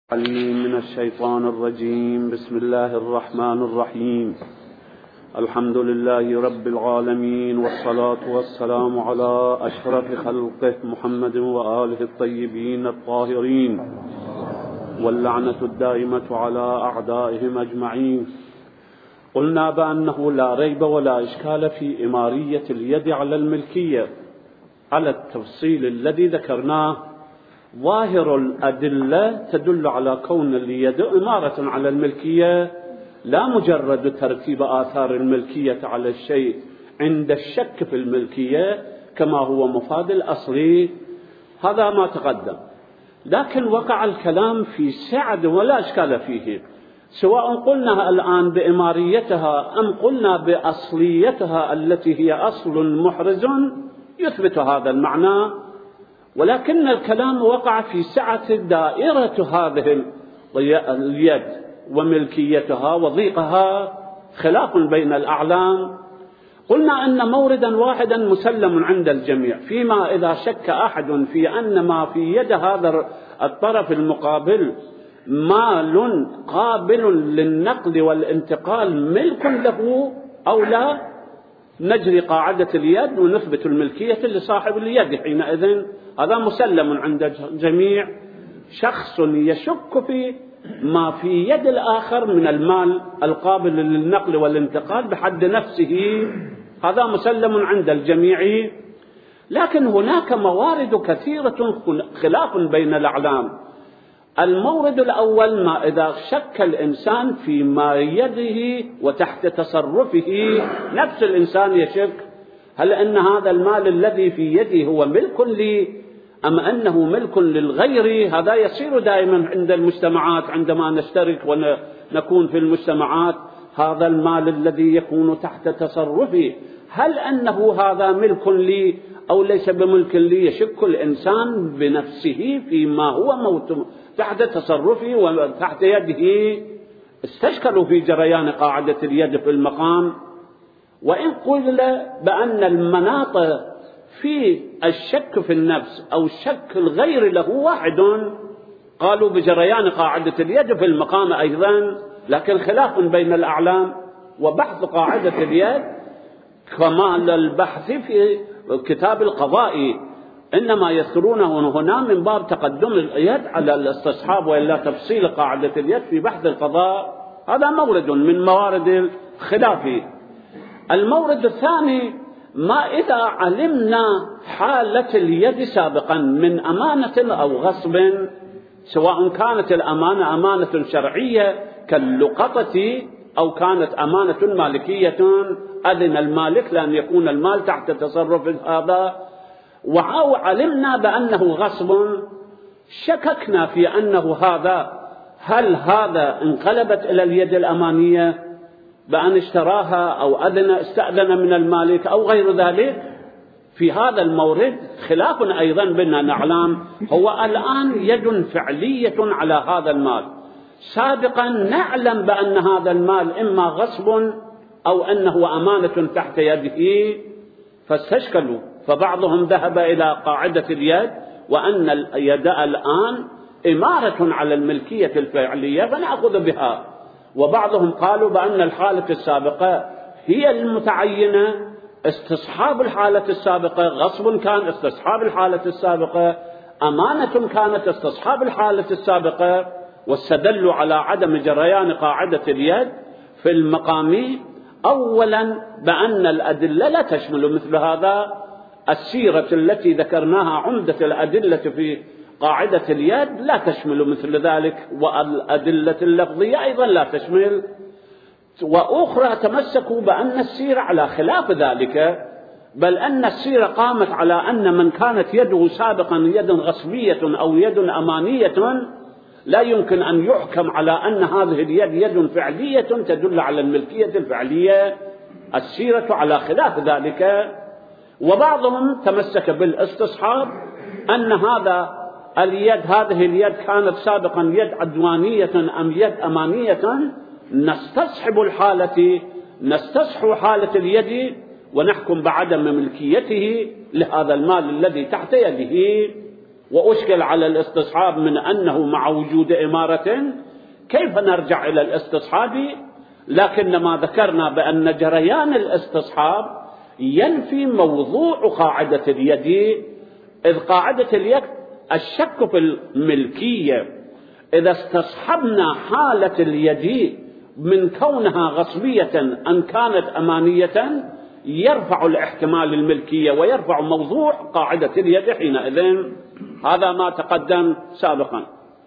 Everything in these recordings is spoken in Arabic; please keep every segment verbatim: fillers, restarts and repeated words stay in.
عليم من الشيطان الرجيم. بسم الله الرحمن الرحيم. الحمد لله رب العالمين، والصلاة والسلام على أشرف خلقه محمد وآله الطيبين الطاهرين، واللعنة الدائمة على أعدائهم أجمعين. قلنا بأنه لا ريب ولا إشكال في إمارية اليد على الملكية على التفصيل الذي ذكرناه. ظاهر الأدلة تدل على كون اليد إمارة على الملكية، لا مجرد ترتيب آثار الملكية على الشيء عند الشك في الملكية كما هو مفاد الأصلي. هذا ما تقدم، لكن وقع الكلام في سعة ولا إشكال فيه، سواء قلنا الآن بإماريتها أم قلنا بأصليتها التي هي أصل محرز يثبت هذا المعنى. ولكن الكلام وقع في سعة دائرة هذه اليد وملكيتها وضيقها، خلاف بين الأعلام. قلنا أن موردا واحدا مسلم عند الجميع، فيما إذا شك أحد في أن ما في يد هذا الطرف المقابل مال قابل للنقل والانتقال ملك له أو لا، نجري قاعدة اليد ونثبت الملكية لصاحب اليد حينئذ. هذا مسلم عند الجميع. شخص يشك في ما في يد الآخر من المال القابل للنقل والانتقال بحد نفسه، هذا مسلم عند الجميع. لكن هناك موارد كثيرة خلاف بين الأعلام. المورد الأول، ما إذا شك الإنسان في ما يده وتحت تصرفه، نفس الإنسان يشك هل أن هذا المال الذي في يدي هو ملك لي أم أنه ملك للغير. هذا يصير دائما عند المجتمعات، عندما نشترك ونكون في المجتمعات، هذا المال الذي يكون تحت تصرفي هل أنه هذا ملك لي أو ليس بملك لي. يشك الإنسان بنفسه فيما هو موت تحت تصرفه وتحت يده. استشكلوا في جريان قاعدة اليد في المقام. وإن قيل بأن المناط في الشك في النفس أو الشك الغير له واحد، قالوا بجريان قاعدة اليد في المقام أيضا، لكن خلاف بين الأعلام. وبحث قاعدة اليد كمال البحث في كتاب القضاء، إنما يذكرونه هنا من باب تقدم اليد على الاستصحاب وإلا تفصيل قاعدة اليد في بحث القضاء. هذا مورد من موارد الخلاف. المورد الثاني، ما إذا علمنا حالة اليد سابقا من أمانة أو غصب، سواء كانت الأمانة أمانة شرعية كاللقطة أو كانت أمانة مالكية أذن المالك لأن يكون المال تحت تصرف هذا، وعلمنا بأنه غصب، شككنا في أنه هذا، هل هذا انقلبت إلى اليد الأمانية بأن اشتراها أو أذن استأذن من المالك أو غير ذلك. في هذا المورد خلاف أيضا بين الأعلام. هو الآن يد فعلية على هذا المال، سابقا نعلم بأن هذا المال إما غصب أو أنه أمانة تحت يده، فاستشكلوا. فبعضهم ذهب إلى قاعدة اليد وأن اليد الآن إمارة على الملكية الفعلية فنأخذ بها، وبعضهم قالوا بأن الحالة السابقة هي المتعينة، استصحاب الحالة السابقة غصب كان استصحاب الحالة السابقة، أمانة كانت استصحاب الحالة السابقة. واستدلوا على عدم جريان قاعدة اليد في المقام أولا بأن الأدلة لا تشمل مثل هذا. السيرة التي ذكرناها عمدة الأدلة في قاعدة اليد لا تشمل مثل ذلك، والأدلة اللفظية أيضا لا تشمل. وأخرى تمسكوا بأن السيرة على خلاف ذلك، بل أن السيرة قامت على أن من كانت يده سابقا يد غصبية أو يد أمانية لا يمكن أن يحكم على أن هذه اليد يد فعلية تدل على الملكية الفعلية. السيرة على خلاف ذلك. وبعضهم تمسك بالاستصحاب، أن هذا اليد هذه اليد كانت سابقا يد عدوانية أم يد أمانية، نستصحب الحالة نستصحب حالة اليد ونحكم بعدم ملكيته لهذا المال الذي تحت يده. وأشكل على الاستصحاب من أنه مع وجود إمارة كيف نرجع إلى الاستصحاب، لكن ما ذكرنا بأن جريان الاستصحاب ينفي موضوع قاعدة اليد، إذ قاعدة اليد الشك في الملكية. إذا استصحبنا حالة اليد من كونها غصبية أن كانت أمانية يرفع الاحتمال الملكية ويرفع موضوع قاعدة اليد حينئذ. هذا ما تقدم سابقا.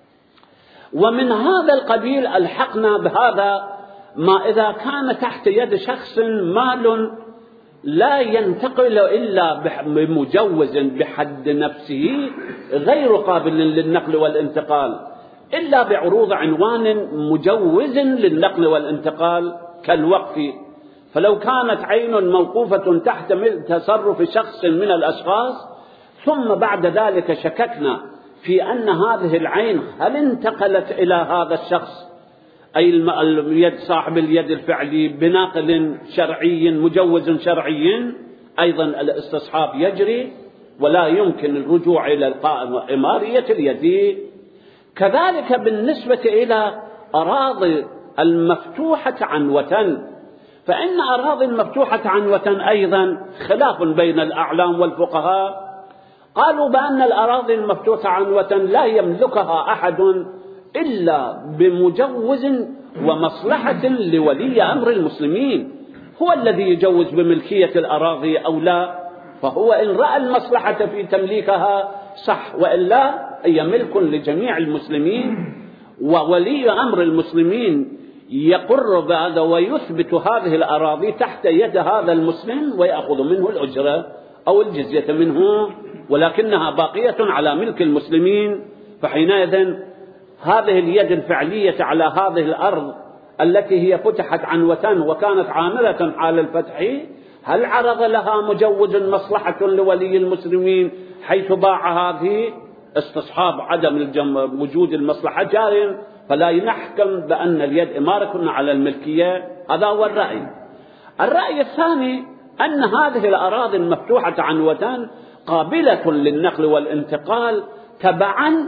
ومن هذا القبيل ألحقنا بهذا ما إذا كان تحت يد شخص مال لا ينتقل إلا بمجوز بحد نفسه غير قابل للنقل والانتقال إلا بعروض عنوان مجوز للنقل والانتقال كالوقف. فلو كانت عين موقوفة تحت تصرف شخص من الأشخاص ثم بعد ذلك شككنا في أن هذه العين هل انتقلت إلى هذا الشخص أي اليد صاحب اليد الفعلي بناقل شرعي مجوز شرعي، أيضا الاستصحاب يجري ولا يمكن الرجوع إلى إمارية اليد. كذلك بالنسبة إلى أراضي المفتوحة عنوة، فإن أراضي المفتوحة عنوة أيضا خلاف بين الأعلام والفقهاء. قالوا بأن الأراضي المفتوحة عنوة لا يملكها أحد إلا بمجوز ومصلحة لولي أمر المسلمين، هو الذي يجوز بملكية الأراضي أو لا، فهو إن رأى المصلحة في تمليكها صح، وإلا هي ملك لجميع المسلمين، وولي أمر المسلمين يقر بهذا ويثبت هذه الأراضي تحت يد هذا المسلم ويأخذ منه الأجرة أو الجزية منه، ولكنها باقية على ملك المسلمين. فحينئذ هذه اليد الفعلية على هذه الأرض التي هي فتحت عنوة وكانت عاملة حال الفتح، هل عرض لها مجوز مصلحة لولي المسلمين حيث باع هذه؟ استصحاب عدم وجود المصلحة جار، فلا نحكم بأن اليد إمارة على الملكية. هذا هو الرأي. الرأي الثاني أن هذه الأراضي المفتوحة عنوة قابلة للنقل والانتقال تبعا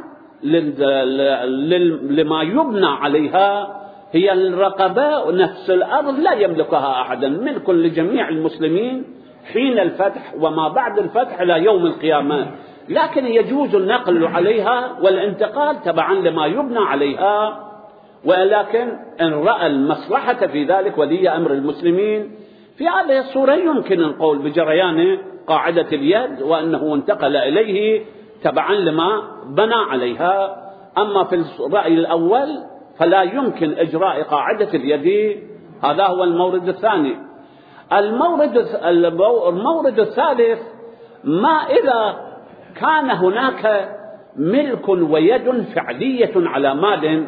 لما يبنى عليها، هي الرقبة نفس الأرض لا يملكها أحدا، ملك لجميع المسلمين حين الفتح وما بعد الفتح إلى يوم القيامة، لكن يجوز النقل عليها والانتقال تبعا لما يبنى عليها. ولكن إن رأى المصلحة في ذلك ولي أمر المسلمين، في هذه الصورة يمكن القول بجريان قاعدة اليد وأنه انتقل إليه تبعا لما بنى عليها. أما في الرأي الأول فلا يمكن إجراء قاعدة اليد. هذا هو المورد الثاني. المورد المورد الثالث ما إذا كان هناك ملك ويد فعلية على مال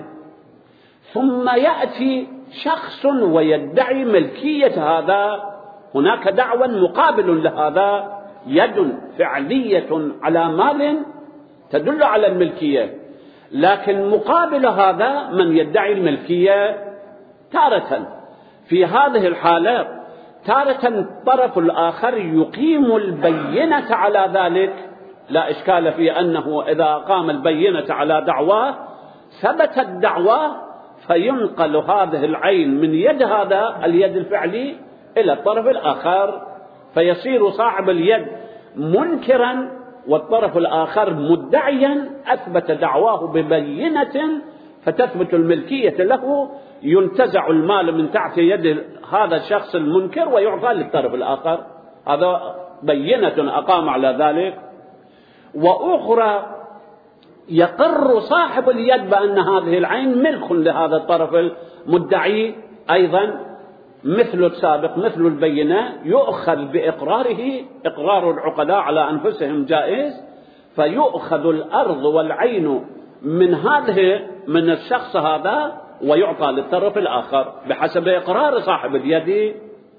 ثم يأتي شخص ويدعي ملكية هذا، هناك دعوى مقابل لهذا، يد فعلية على مال تدل على الملكية، لكن مقابل هذا من يدعي الملكية. تارة في هذه الحالة تارة الطرف الآخر يقيم البينة على ذلك، لا إشكال في أنه إذا قام البينة على دعواه ثبت الدعوة فينقل هذه العين من يد هذا اليد الفعلي إلى الطرف الآخر، فيصير صاحب اليد منكرا والطرف الآخر مدعيا أثبت دعواه ببينة فتثبت الملكية له، ينتزع المال من تحت يد هذا الشخص المنكر ويعطى للطرف الآخر. هذا بينة أقام على ذلك. وأخرى يقر صاحب اليد بأن هذه العين ملك لهذا الطرف المدعي، أيضا مثل السابق مثل البينة يؤخذ بإقراره، إقرار العقلاء على أنفسهم جائز، فيؤخذ الأرض والعين من هذه من الشخص هذا ويعطى للطرف الآخر بحسب إقرار صاحب اليد.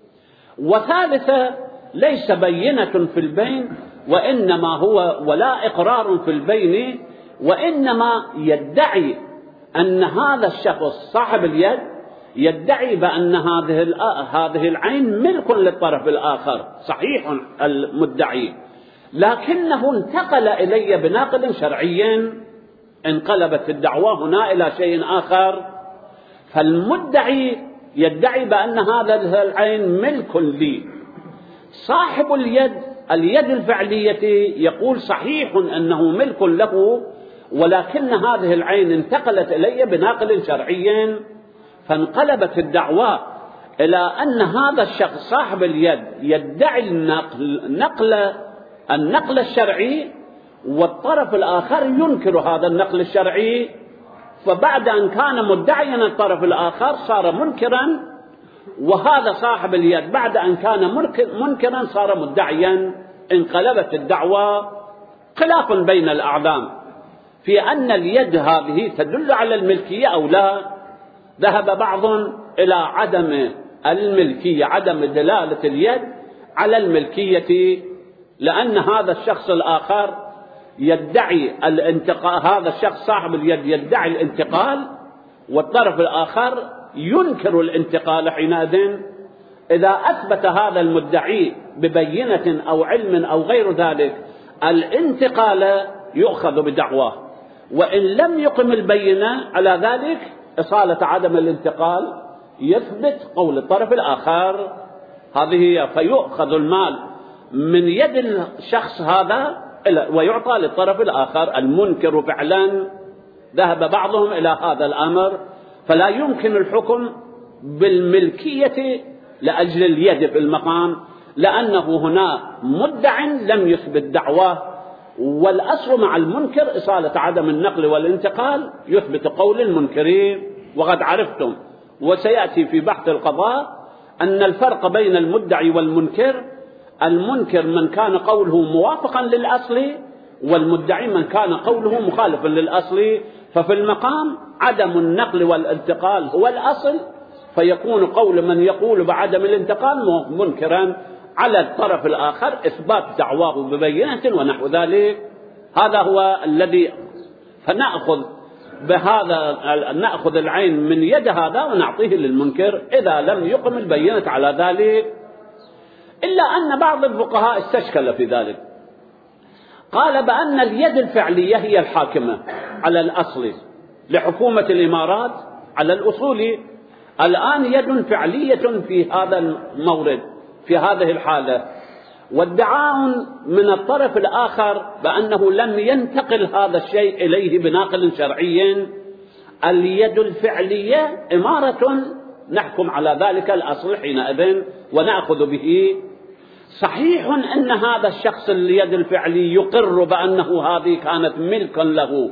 وثالثة ليس بينة في البين وإنما هو ولا إقرار في البين، وإنما يدعي أن هذا الشخص صاحب اليد يدعي بأن هذه هذه العين ملك للطرف الآخر، صحيح المدعي، لكنه انتقل إلي بناقل شرعي، انقلبت الدعوة هنا إلى شيء آخر. فالمدعي يدعي بأن هذا العين ملك لي، صاحب اليد اليد الفعلية يقول صحيح أنه ملك له، ولكن هذه العين انتقلت إلي بناقل شرعي، فانقلبت الدعوة إلى أن هذا الشخص صاحب اليد يدعي النقل نقل النقل الشرعي، والطرف الآخر ينكر هذا النقل الشرعي. فبعد أن كان مدعيا الطرف الآخر صار منكرا، وهذا صاحب اليد بعد أن كان منكرا صار مدعيا. انقلبت الدعوة خلاف بين الأعلام في أن اليد هذه تدل على الملكية أو لا. ذهب بعض إلى عدم الملكية، عدم دلالة اليد على الملكية، لأن هذا الشخص الآخر يدعي الانتقال، هذا الشخص صاحب اليد يدعي الانتقال، والطرف الآخر ينكر الانتقال. حينئذ إذا أثبت هذا المدعي ببينة أو علم أو غير ذلك الانتقال يؤخذ بدعواه، وإن لم يقم البينة على ذلك إصالة عدم الانتقال يثبت قول الطرف الآخر. هذه هي، فيؤخذ المال من يد الشخص هذا ويعطى للطرف الآخر المنكر فعلا. ذهب بعضهم إلى هذا الأمر، فلا يمكن الحكم بالملكية لأجل اليد في المقام، لأنه هنا مدع لم يثبت دعواه، والأصل مع المنكر إصالة عدم النقل والانتقال يثبت قول المنكرين. وقد عرفتم وسيأتي في بحث القضاء أن الفرق بين المدعي والمنكر، المنكر من كان قوله موافقا للأصل، والمدعي من كان قوله مخالفا للأصل. ففي المقام عدم النقل والانتقال هو الأصل، فيكون قول من يقول بعدم الانتقال منكرا على الطرف الآخر إثبات دعواه ببينة ونحو ذلك. هذا هو الذي، فنأخذ بهذا نأخذ العين من يد هذا ونعطيه للمنكر إذا لم يقم البينة على ذلك. إلا أن بعض الفقهاء استشكل في ذلك، قال بأن اليد الفعلية هي الحاكمة على الأصل لحكومة الإمارات على الأصول. الآن يد فعلية في هذا المورد في هذه الحالة، وادعاء من الطرف الآخر بأنه لم ينتقل هذا الشيء إليه بناقل شرعي. اليد الفعلية إمارة نحكم على ذلك الأصل حينئذ ونأخذ به. صحيح أن هذا الشخص اليد الفعلي يقر بأنه هذه كانت ملكا له،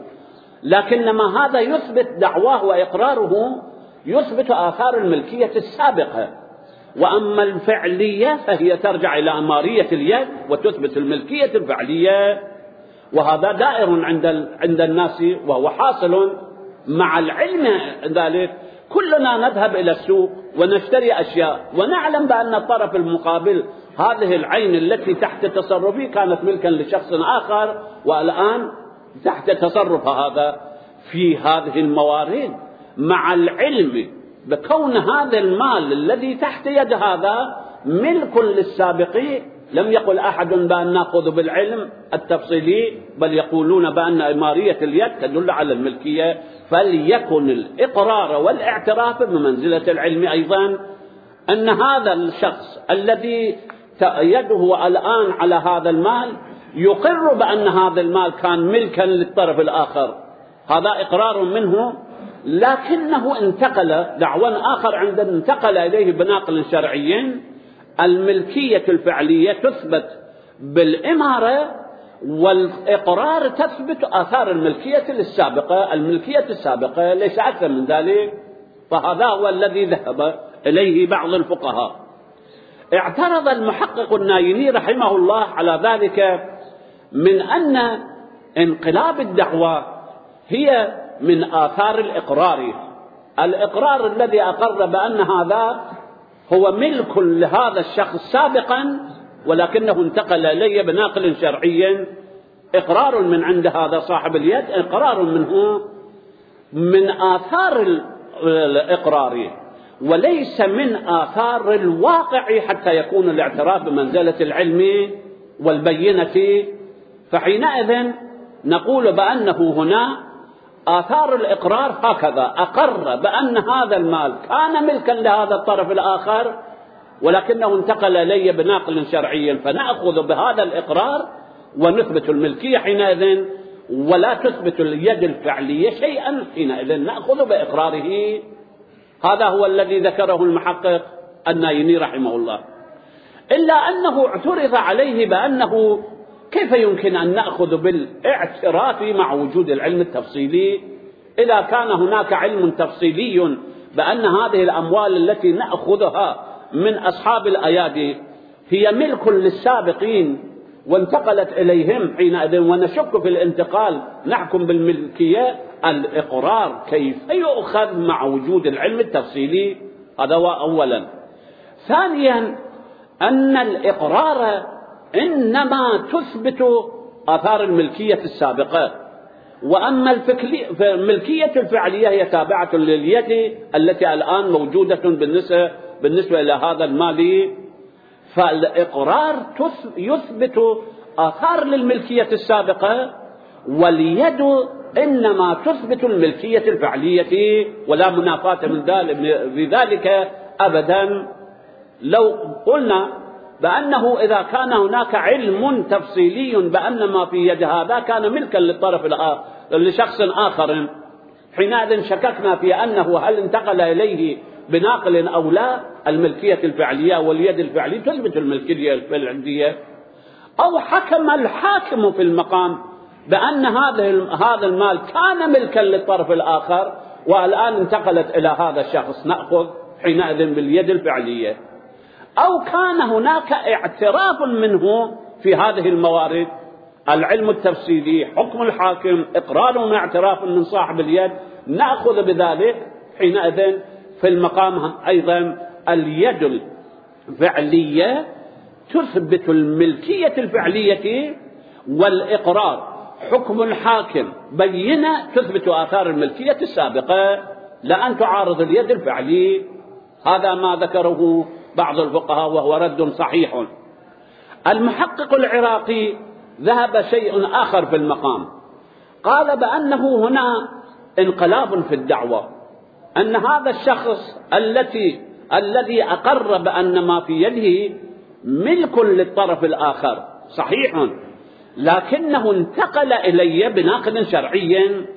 لكنما هذا يثبت دعواه وإقراره يثبت آثار الملكية السابقة. وأما الفعلية فهي ترجع إلى أمارية اليد وتثبت الملكية الفعلية، وهذا دائر عند عند الناس وهو حاصل. مع العلم ذلك كلنا نذهب إلى السوق ونشتري أشياء ونعلم بأن الطرف المقابل هذه العين التي تحت تصرفي كانت ملكا لشخص آخر، والآن تحت تصرف هذا. في هذه الموارد مع العلم بكون هذا المال الذي تحت يد هذا ملك للسابقين، لم يقل أحد بأن نأخذ بالعلم التفصيلي، بل يقولون بأن إمارية اليد تدل على الملكية. فليكن الإقرار والاعتراف بمنزلة العلم أيضا، أن هذا الشخص الذي يده الآن على هذا المال يقر بأن هذا المال كان ملكا للطرف الآخر، هذا إقرار منه، لكنه انتقل دعوى آخر عندما انتقل إليه بناقل شرعي. الملكية الفعلية تثبت بالإمارة، والإقرار تثبت آثار الملكية السابقة. الملكية السابقة ليس أكثر من ذلك. فهذا هو الذي ذهب إليه بعض الفقهاء. اعترض المحقق النايني رحمه الله على ذلك من أن انقلاب الدعوى هي من آثار الإقرار. الإقرار الذي أقر بأن هذا هو ملك لهذا الشخص سابقا ولكنه انتقل إليه بناقل شرعي، إقرار من عند هذا صاحب اليد، إقرار منه من آثار الإقرار، وليس من آثار الواقع حتى يكون الاعتراف بمنزلة العلم. والبينة، فحينئذ نقول بأنه هنا آثار الإقرار هكذا: أقر بأن هذا المال كان ملكا لهذا الطرف الآخر ولكنه انتقل إليه بناقل شرعي، فنأخذ بهذا الإقرار ونثبت الملكية حينئذ، ولا تثبت اليد الفعلية شيئا حينئذ نأخذ بإقراره. هذا هو الذي ذكره المحقق النايني رحمه الله. إلا أنه اعترض عليه بأنه كيف يمكن أن نأخذ بالاعتراف مع وجود العلم التفصيلي؟ إذا كان هناك علم تفصيلي بأن هذه الأموال التي نأخذها من أصحاب الأيادي هي ملك للسابقين وانتقلت إليهم حينئذ ونشك في الانتقال نحكم بالملكية، الإقرار كيف يؤخذ مع وجود العلم التفصيلي؟ هذا هو أولا. ثانيا أن الإقرار إنما تثبت آثار الملكية السابقة، وأما الملكية الفعلية هي تابعة لليد التي الآن موجودة بالنسبة, بالنسبة إلى هذا المال. فالإقرار يثبت آثار للملكية السابقة، واليد إنما تثبت الملكية الفعلية، ولا منافاة من ذلك بذلك أبدا. لو قلنا بأنه إذا كان هناك علم تفصيلي بأن ما في يد هذا كان ملكا للطرف الآخر لشخص آخر، حينئذ شككنا في أنه هل انتقل إليه بناقل أو لا. الملكية الفعلية واليد الفعلية تثبت الملكية الفعلية. أو حكم الحاكم في المقام بأن هذا المال كان ملكا للطرف الآخر والآن انتقلت إلى هذا الشخص، نأخذ حينئذ باليد الفعلية. أو كان هناك اعتراف منه في هذه الموارد، العلم التفصيلي، حكم الحاكم، إقرار واعتراف من صاحب اليد، نأخذ بذلك حينئذ في المقام أيضا اليد الفعلية تثبت الملكية الفعلية، والإقرار حكم الحاكم بينة تثبت آثار الملكية السابقة، لأن تعارض اليد الفعلية. هذا ما ذكره بعض الفقهاء وهو رد صحيح. المحقق العراقي ذهب شيء آخر في المقام، قال بأنه هنا انقلاب في الدعوة، أن هذا الشخص التي الذي أقر بأن ما في يده ملك للطرف الآخر صحيح، لكنه انتقل إلي بناقل شرعي.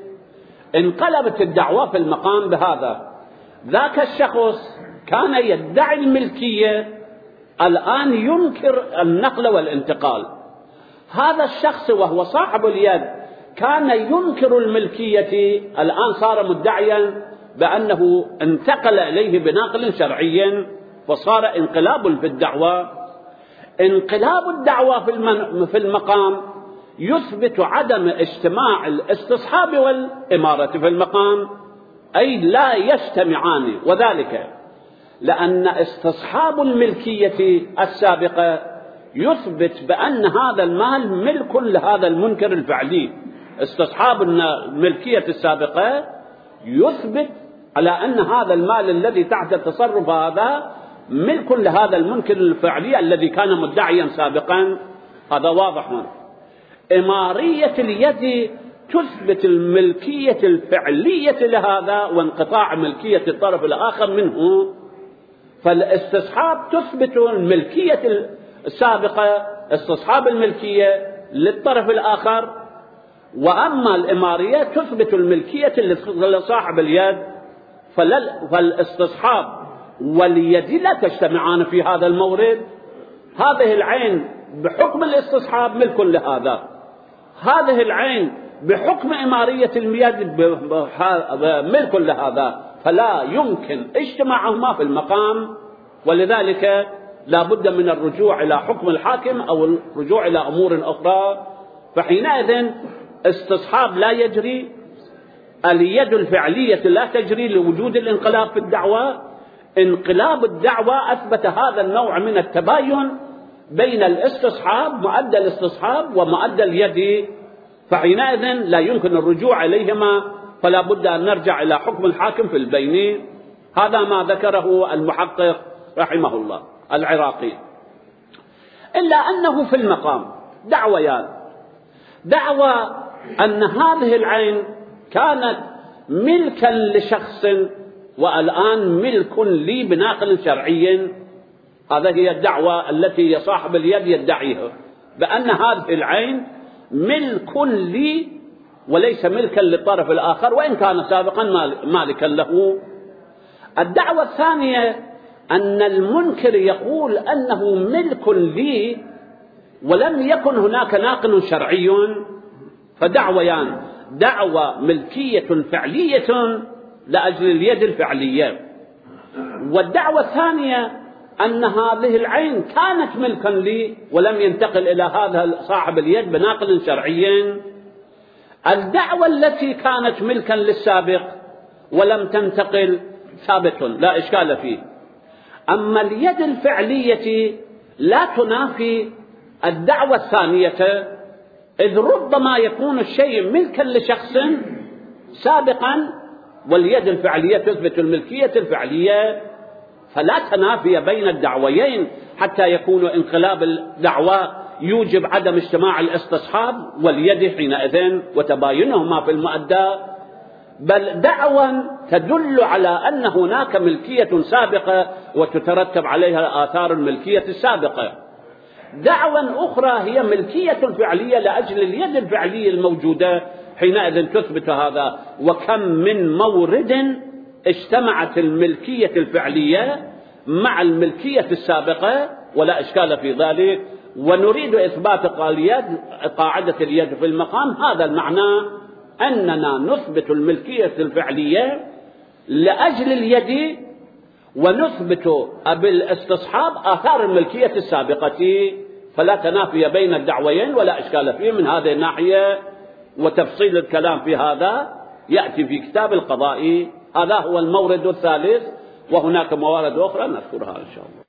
انقلبت الدعوة في المقام بهذا: ذاك الشخص كان يدعي الملكية، الآن ينكر النقل والانتقال. هذا الشخص وهو صاحب اليد كان ينكر الملكية، الآن صار مدعيا بأنه انتقل إليه بناقل شرعي، فصار انقلاب في الدعوة. انقلاب الدعوة في المقام يثبت عدم اجتماع الاستصحاب والإمارة في المقام، أي لا يجتمعان، وذلك لأن استصحاب الملكية السابقة يثبت بأن هذا المال ملك لهذا المنكر الفعلي. استصحاب الملكية السابقة يثبت على أن هذا المال الذي تحت التصرف هذا ملك لهذا المنكر الفعلي الذي كان مدعيا سابقا. هذا واضح. إمارية اليد تثبت الملكية الفعلية لهذا وانقطاع ملكية الطرف الآخر منه. فالاستصحاب تثبت الملكية السابقة، استصحاب الملكية للطرف الآخر، وأما الإمارية تثبت الملكية لصاحب اليد. فالاستصحاب واليد لا تجتمعان في هذا المورد. هذه العين بحكم الاستصحاب ملك لهذا، هذه العين بحكم إمارية اليد ملك لهذا، فلا يمكن اجتماعهما في المقام. ولذلك لا بد من الرجوع إلى حكم الحاكم أو الرجوع إلى أمور أخرى. فحينئذ استصحاب لا يجري، اليد الفعلية لا تجري لوجود الانقلاب في الدعوة. انقلاب الدعوة أثبت هذا النوع من التباين بين الاستصحاب، مؤدى الاستصحاب ومؤدى اليد، فحينئذ لا يمكن الرجوع إليهما، فلا بد أن نرجع إلى حكم الحاكم في البين. هذا ما ذكره المحقق رحمه الله العراقي. إلا أنه في المقام دعويان: دعوى أن هذه العين كانت ملكا لشخص والآن ملك لي بناقل شرعي. هذه هي الدعوة التي صاحب اليد يدعيها، بأن هذه العين ملك لي وليس ملكا للطرف الآخر، وإن كان سابقا مالكا له. الدعوة الثانية أن المنكر يقول أنه ملك لي ولم يكن هناك ناقل شرعي، فدعويان: دعوة ملكية فعلية لأجل اليد الفعلية، والدعوة الثانية أن هذه العين كانت ملكا لي ولم ينتقل إلى هذا صاحب اليد بناقل شرعي. الدعوة التي كانت ملكا للسابق ولم تنتقل ثابت لا إشكال فيه. أما اليد الفعلية لا تنافي الدعوة الثانية، إذ ربما يكون الشيء ملكا لشخص سابقا واليد الفعلية تثبت الملكية الفعلية، فلا تنافي بين الدعويين حتى يكون انقلاب الدعوة يوجب عدم اجتماع الاستصحاب واليد حينئذ وتباينهما في المؤدى، بل دعوى تدل على أن هناك ملكية سابقة وتترتب عليها آثار الملكية السابقة. دعوى أخرى هي ملكية فعلية لأجل اليد الفعلية الموجودة، حينئذ تثبت هذا. وكم من مورد اجتمعت الملكية الفعلية مع الملكية السابقة ولا إشكال في ذلك. ونريد إثبات قاعدة اليد في المقام، هذا المعنى أننا نثبت الملكية الفعلية لأجل اليد ونثبت بالاستصحاب آثار الملكية السابقة، فلا تنافي بين الدعويين ولا إشكال فيه من هذه الناحية. وتفصيل الكلام في هذا يأتي في كتاب القضاء. هذا هو المورد الثالث، وهناك موارد أخرى نذكرها إن شاء الله.